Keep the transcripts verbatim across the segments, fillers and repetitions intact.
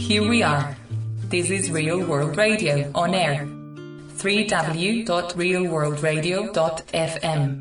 here we are. This is Real World Radio on air. w w w dot real world radio dot f m.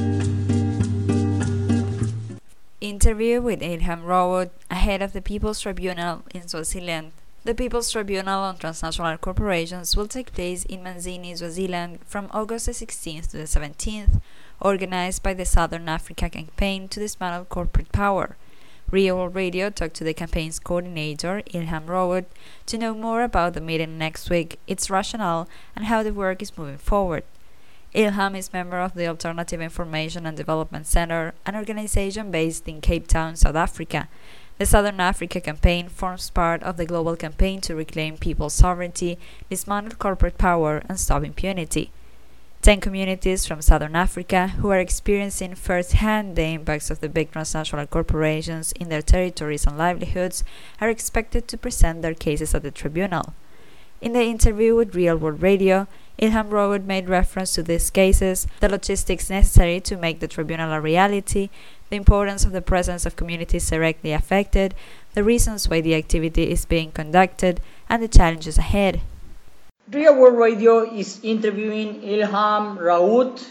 Interview with Ilham Rawoot, ahead of the People's Tribunal in Swaziland. The People's Tribunal on Transnational Corporations will take place in Manzini, Swaziland from August the sixteenth to the seventeenth, organized by the Southern Africa Campaign to Dismantle Corporate Power. Real World Radio talked to the campaign's coordinator, Ilham Rawoot, to know more about the meeting next week, its rationale, and how the work is moving forward. Ilham is member of the Alternative Information and Development Center, an organization based in Cape Town, South Africa. The Southern Africa Campaign forms part of the global campaign to reclaim people's sovereignty, dismantle corporate power, and stop impunity. Ten communities from Southern Africa, who are experiencing first-hand the impacts of the big transnational corporations in their territories and livelihoods, are expected to present their cases at the tribunal. In the interview with Real World Radio, Ilham Rawoot made reference to these cases, the logistics necessary to make the tribunal a reality, the importance of the presence of communities directly affected, the reasons why the activity is being conducted, and the challenges ahead. Real World Radio is interviewing Ilham Rawoot.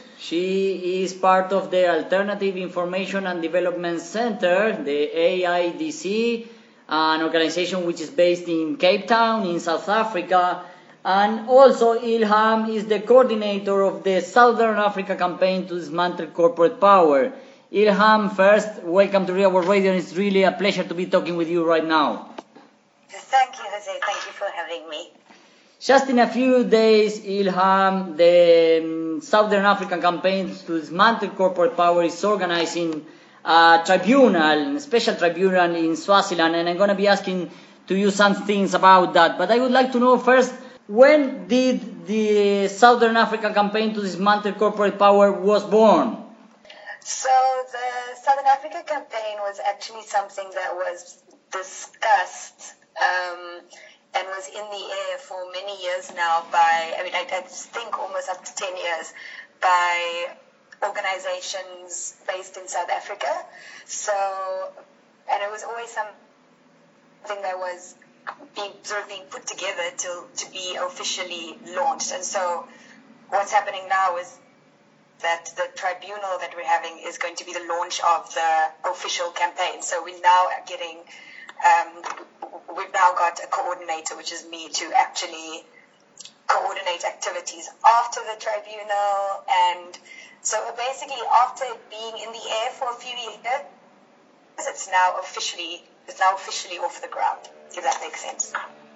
She is part of the Alternative Information and Development Center, the A I D C, an organization which is based in Cape Town in South Africa. And also Ilham is the coordinator of the Southern Africa Campaign to Dismantle Corporate Power. Ilham, first, welcome to Real World Radio. It's really a pleasure to be talking with you right now. Thank you, Jose. Thank you for having me. Just in a few days, Ilham, the um, Southern African Campaign to Dismantle Corporate Power is organizing a tribunal, a special tribunal in Swaziland, and I'm going to be asking to you some things about that. But I would like to know first, when did the Southern African Campaign to Dismantle Corporate Power was born? So the Southern Africa Campaign was actually something that was discussed um, and was in the air for many years now by, I mean, I, I think almost up to ten years, by organizations based in South Africa. So, and it was always something that was being sort of being put together to, to be officially launched. And so what's happening now is that the tribunal that we're having is going to be the launch of the official campaign. So we're now getting, um, we've now got a coordinator, which is me, to actually coordinate activities after the tribunal. And so basically after being in the air for a few years, it's now officially, it's now officially off the ground, if that makes sense.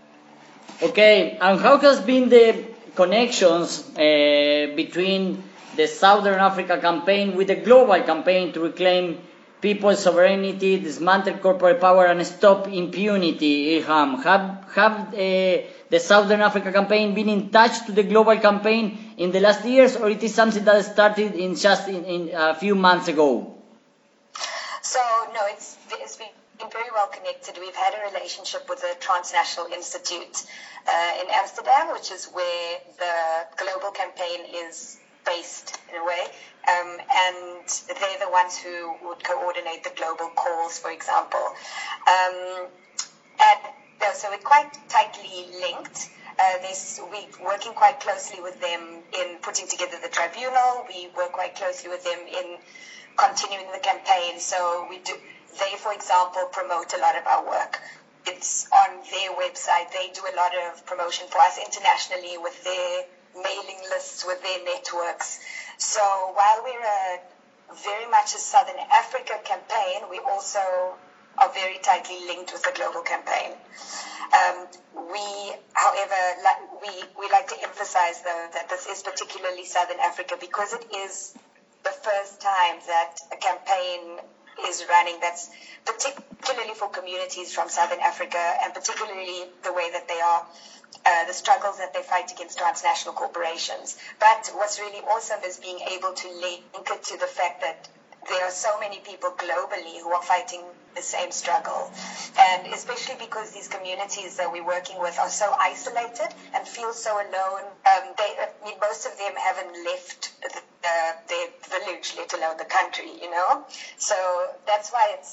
Okay, and how has been the connections uh, between the Southern Africa Campaign with the global campaign to reclaim people's sovereignty, dismantle corporate power, and stop impunity, Ilham? Have, have uh, the Southern Africa Campaign been in touch to the global campaign in the last years, or it is something that started in just in, in a few months ago? So, no, it's, it's been very well connected. We've had a relationship with the Transnational Institute uh, in Amsterdam, which is where the global campaign is based in a way, um, and they're the ones who would coordinate the global calls, for example. Um, and uh, so we're quite tightly linked. Uh, this, we're working quite closely with them in putting together the tribunal. We work quite closely with them in continuing the campaign. So we do. They, for example, promote a lot of our work. It's on their website. They do a lot of promotion for us internationally with their mailing lists, with their networks. So while we're a, very much a Southern Africa campaign, we also are very tightly linked with the global campaign. Um, we, however, like, we, we like to emphasize, though, that this is particularly Southern Africa because it is the first time that a campaign is running that's particularly for communities from Southern Africa, and particularly the way that they are, uh, the struggles that they fight against transnational corporations. But what's really awesome is being able to link it to the fact that there are so many people globally who are fighting the same struggle. And especially because these communities that we're working with are so isolated and feel so alone. Um, they, I mean, most of them haven't left the, uh, their village, let alone the country, you know. So that's why it's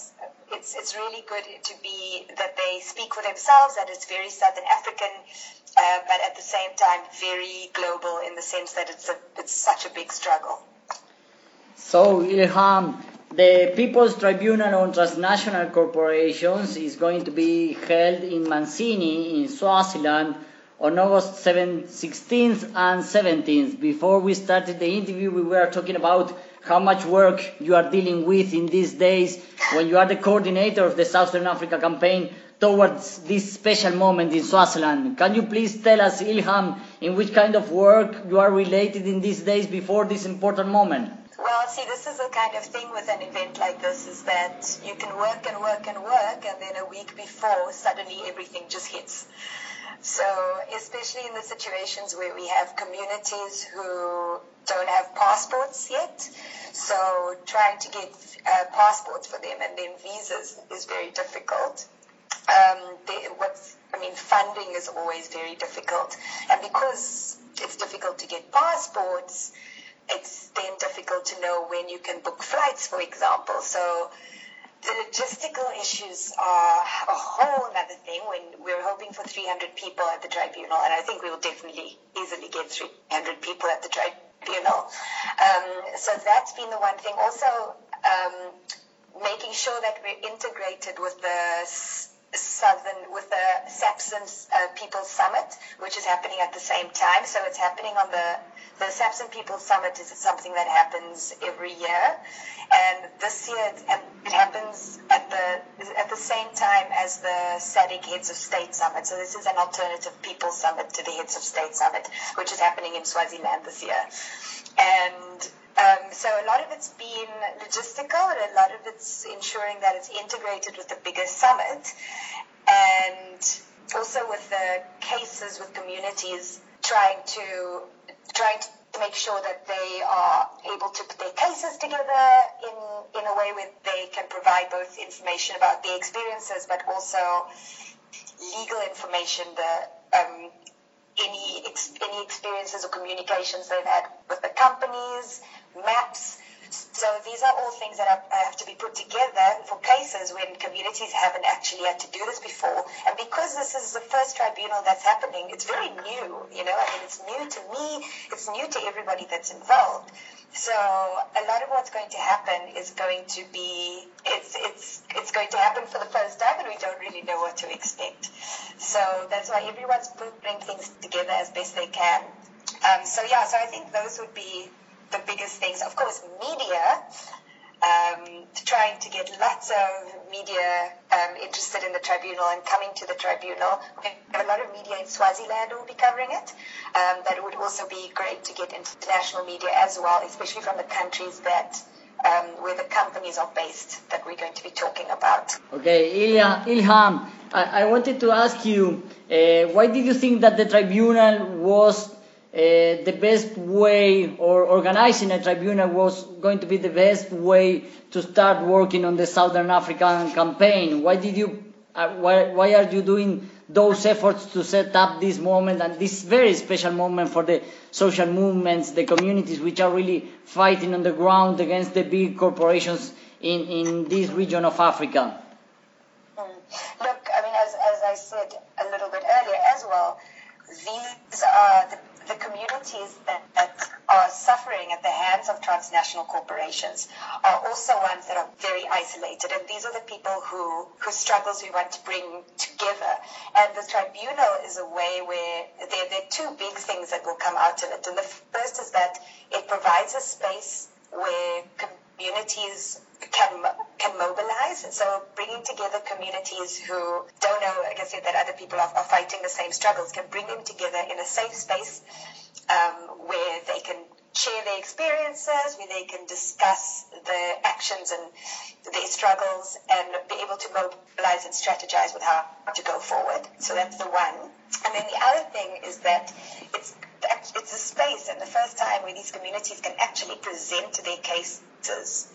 it's it's really good to be that they speak for themselves, that it's very Southern African, uh, but at the same time very global in the sense that it's a it's such a big struggle. So Ilham, the People's Tribunal on Transnational Corporations is going to be held in Manzini in Swaziland on August sixteenth and seventeenth. Before we started the interview, we were talking about how much work you are dealing with in these days when you are the coordinator of the Southern Africa campaign towards this special moment in Swaziland. Can you please tell us, Ilham, in which kind of work you are related in these days before this important moment? Well, see, this is the kind of thing with an event like this, is that you can work and work and work, and then a week before, suddenly everything just hits. So, especially in the situations where we have communities who don't have passports yet, so trying to get uh, passports for them and then visas is very difficult. Um, they, what's, I mean, funding is always very difficult, and because it's difficult to get passports, it's then difficult to know when you can book flights, for example. So the logistical issues are a whole other thing when we're hoping for three hundred people at the tribunal, and I think we will definitely easily get three hundred people at the tribunal. Um, so that's been the one thing. Also, um, making sure that we're integrated with the Southern, with the SAPSN uh, People's Summit, which is happening at the same time. So it's happening on the, the SAPSN People's Summit is something that happens every year. And this year it, it happens at the at the same time as the S A D C Heads of State Summit. So this is an alternative People's Summit to the Heads of State Summit, which is happening in Swaziland this year. And Um, so a lot of it's been logistical, and a lot of it's ensuring that it's integrated with the bigger summit, and also with the cases with communities, trying to trying to make sure that they are able to put their cases together in in a way where they can provide both information about their experiences, but also legal information, the um, any ex- any experiences or communications they've had with the companies, maps. So these are all things that have, have to be put together for cases when communities haven't actually had to do this before. And because this is the first tribunal that's happening, it's very new, you know, I mean, it's new to me, it's new to everybody that's involved. So a lot of what's going to happen is going to be, it's it's it's going to happen for the first time, and we don't really know what to expect. So that's why everyone's putting things together as best they can. Um, so yeah, so I think those would be the biggest things. Of course, media, um, trying to get lots of media um, interested in the tribunal and coming to the tribunal. We have a lot of media in Swaziland who will be covering it. Um, but it would also be great to get international media as well, especially from the countries that um, where the companies are based that we're going to be talking about. Okay, Ilya, Ilham, I, I wanted to ask you, uh, why did you think that the tribunal was Uh, the best way, or organizing a tribunal was going to be the best way to start working on the Southern African campaign? Why did you, uh, why, why are you doing those efforts to set up this moment and this very special moment for the social movements, the communities which are really fighting on the ground against the big corporations in, in this region of Africa? Mm. Look, I mean, as, as I said a little bit earlier as well, these are the the communities that, that are suffering at the hands of transnational corporations are also ones that are very isolated, and these are the people who whose struggles we want to bring together. And the tribunal is a way where there, there are two big things that will come out of it. And the first is that it provides a space where communities can can mobilize, and so bringing together communities who don't know, like I said, that other people are, are fighting the same struggles, can bring them together in a safe space um, where they can share their experiences, where they can discuss the actions and their struggles, and be able to mobilize and strategize with how to go forward. So that's the one. And then the other thing is that it's it's a space, and the first time where these communities can actually present their cases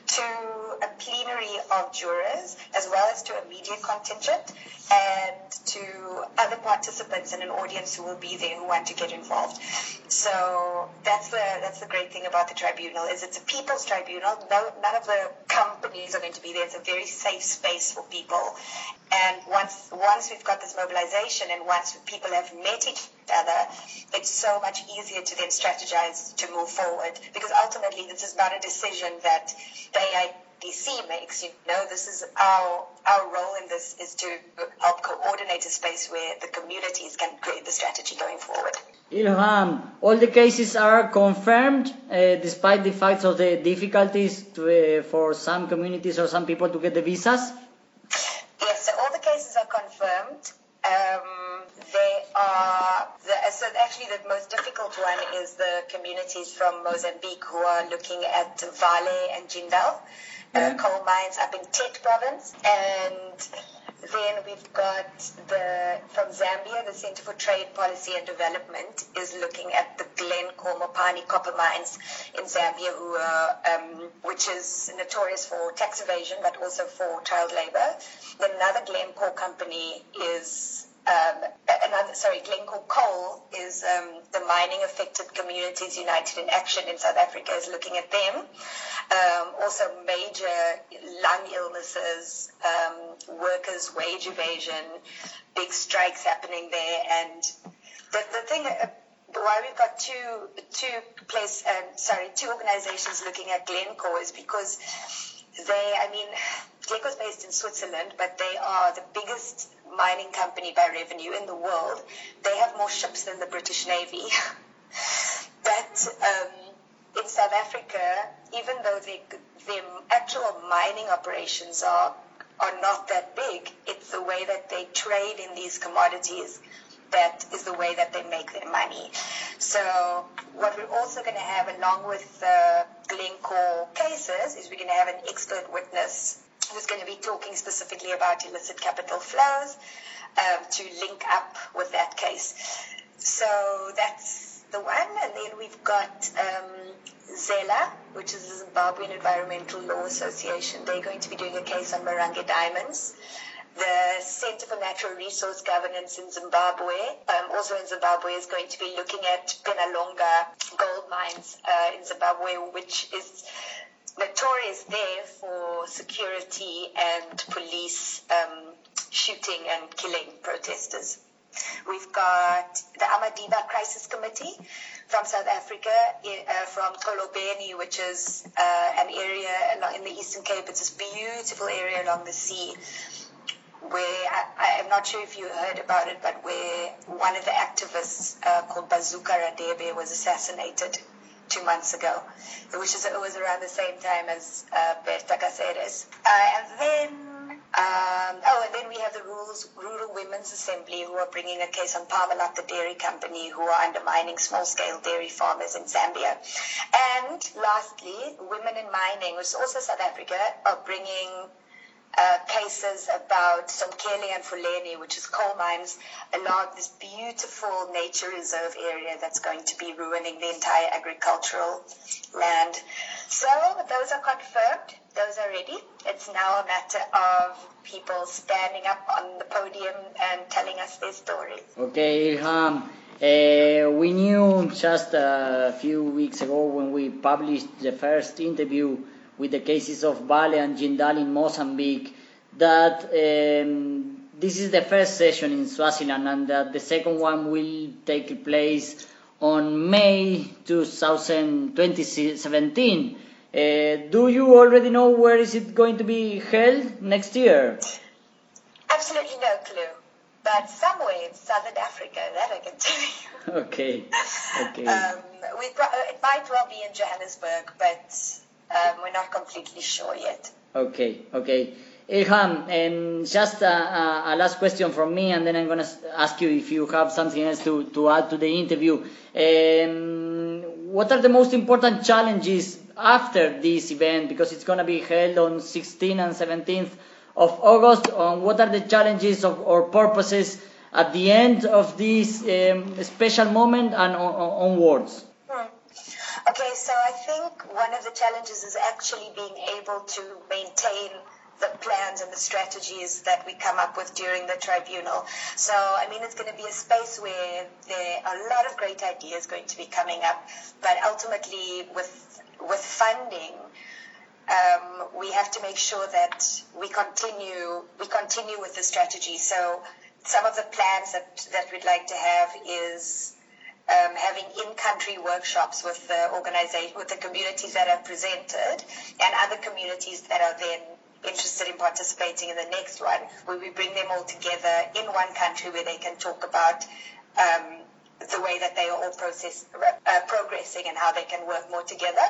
to a plenary of jurors, as well as to a media contingent, and to other participants in an audience who will be there who want to get involved. So that's the that's the great thing about the tribunal, is it's a people's tribunal. No, none of the companies are going to be there. It's a very safe space for people. And once once we've got this mobilization, and once people have met each other, it's so much easier to then strategize to move forward. Because ultimately, this is not a decision that the A I D C makes. You know, this is our our role in this is to help coordinate a space where the communities can create the strategy going forward. Ilham, all the cases are confirmed, uh, despite the fact of the difficulties to, uh, for some communities or some people to get the visas? Yes, so all the cases are confirmed. Um, they are, the, so actually the most difficult one is the communities from Mozambique who are looking at Vale and Jindal, uh, coal mines up in Tet province. And then we've got the, from Zambia, the Center for Trade Policy and Development is looking at the Glencore Mopani copper mines in Zambia, who are, um, which is notorious for tax evasion, but also for child labor. Then another Glencore company is, um, another, sorry, Glencore Coal is um, the Mining Affected Communities United in Action in South Africa is looking at them. Um, also major lung illnesses, um, workers' wage evasion, big strikes happening there. And the, the thing, uh, why we've got two, two place, um, sorry, two organizations looking at Glencore is because they, I mean, Glencore's based in Switzerland, but they are the biggest mining company by revenue in the world. They have more ships than the British Navy. But um, in South Africa, even though they, their actual mining operations are are not that big, it's the way that they trade in these commodities that is the way that they make their money. So what we're also going to have, along with the Glencore cases, is we're going to have an expert witness who's going to be talking specifically about illicit capital flows um, to link up with that case. So that's the one. And then we've got um, ZELA, which is the Zimbabwean Environmental Law Association. They're going to be doing a case on Marange diamonds. The Center for Natural Resource Governance in Zimbabwe, um, also in Zimbabwe, is going to be looking at Benalonga gold mines uh, in Zimbabwe, which is notorious there for security and police um, shooting and killing protesters. We've got the Amadiba Crisis Committee from South Africa, uh, from Kolobeni, which is uh, an area along in the Eastern Cape. It's this beautiful area along the sea, where I, I'm not sure if you heard about it, but where one of the activists uh, called Bazooka Radebe was assassinated two months ago, which is it was around the same time as uh, Berta Cáceres. Uh, and then, um, oh, and then we have the Rules, Rural Women's Assembly, who are bringing a case on Parmalat, the dairy company, who are undermining small-scale dairy farmers in Zambia. And lastly, Women in Mining, which is also South Africa, are bringing Uh, cases about Somkele and Fuleni, which is coal mines, along this beautiful nature reserve area that's going to be ruining the entire agricultural land. So those are confirmed. Those are ready. It's now a matter of people standing up on the podium and telling us their story. Okay, Ilham. Uh, we knew just a few weeks ago when we published the first interview with the cases of Vale and Jindal in Mozambique, that um, this is the first session in Swaziland and that the second one will take place on May twenty seventeen. Uh, do you already know where is it going to be held next year? Absolutely no clue, but somewhere in Southern Africa, that I can tell you. Okay, okay. um, we pro- it might well be in Johannesburg, but Um, we're not completely sure yet. Okay, okay. Ilham, um, just a, a last question from me, and then I'm going to ask you if you have something else to, to add to the interview. Um, what are the most important challenges after this event? Because it's going to be held on sixteenth and seventeenth of August. Um, what are the challenges of, or purposes at the end of this um, special moment and on, on, onwards? Hmm. Okay, so I think one of the challenges is actually being able to maintain the plans and the strategies that we come up with during the tribunal. So, I mean, it's going to be a space where there are a lot of great ideas going to be coming up, but ultimately with with funding, um, we have to make sure that we continue we continue with the strategy. So, some of the plans that, that we'd like to have is Um, having in-country workshops with the organization, with the communities that have presented, and other communities that are then interested in participating in the next one, where we bring them all together in one country where they can talk about um, the way that they are all process, uh, progressing and how they can work more together.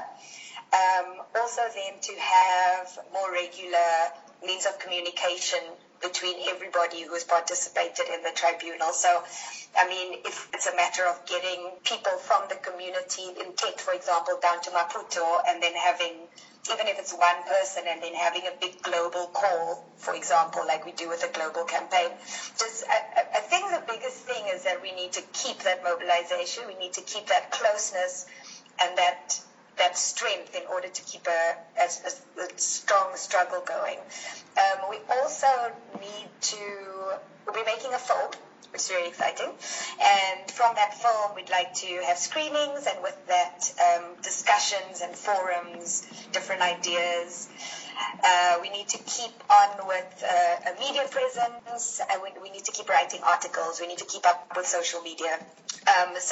Um, also then to have more regular means of communication between everybody who has participated in the tribunal. So, I mean, if it's a matter of getting people from the community in Tet, for example, down to Maputo, and then having, even if it's one person, and then having a big global call, for example, like we do with the global campaign. Just, I, I think the biggest thing is that we need to keep that mobilization, we need to keep that closeness and that that strength in order to keep a, a, a strong struggle going. Um, we also need to, we'll be making a film, which is very exciting, and from that film we'd like to have screenings, and with that um, discussions and forums, different ideas. Uh, we need to keep on with uh, a media presence, and we, we need to keep writing articles, we need to keep up with social media. Um, so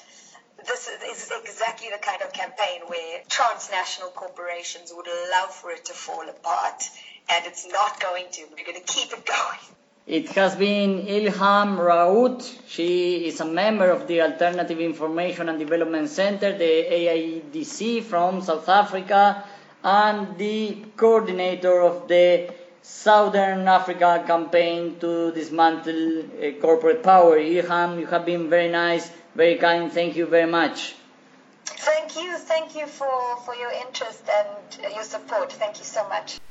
This is exactly the kind of campaign where transnational corporations would love for it to fall apart, and it's not going to. We're going to keep it going. It has been Ilham Raout. She is a member of the Alternative Information and Development Center, the A I D C from South Africa, and the coordinator of the Southern Africa campaign to dismantle uh, corporate power. Ilham, you have been very nice, very kind. Thank you very much. Thank you. Thank you for, for your interest and your support. Thank you so much.